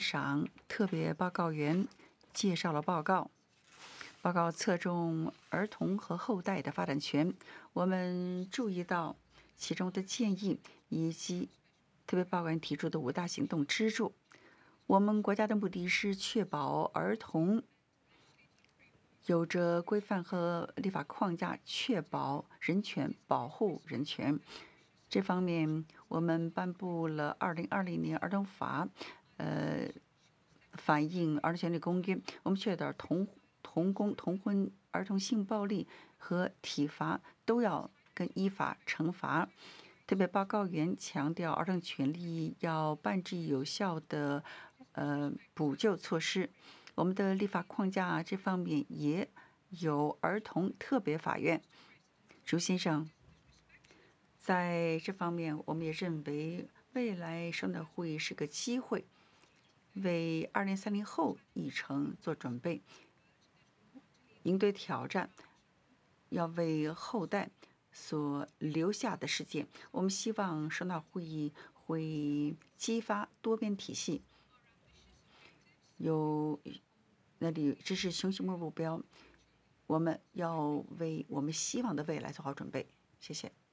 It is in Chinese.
上，特别报告员介绍了报告。报告侧重儿童和后代的发展权。我们注意到其中的建议以及特别报告员提出的5大行动支柱。我们国家的目的是确保儿童有着规范和立法框架，确保人权，保护人权。这方面，我们颁布了2020年儿童法，反映儿童权利公约。我们确保童工、童婚、儿童性暴力和体罚都要依法惩罚。特别报告员强调，儿童权利要办制有效的补救措施。我们的立法框架这方面也有儿童特别法院。朱先生，在这方面，我们也认为未来首脑会议是个机会，为2030后议程做准备，应对挑战，要为后代所留下的世界。我们希望首脑会议会激发多边体系，支持熊目标。我们要为我们希望的未来做好准备。谢谢。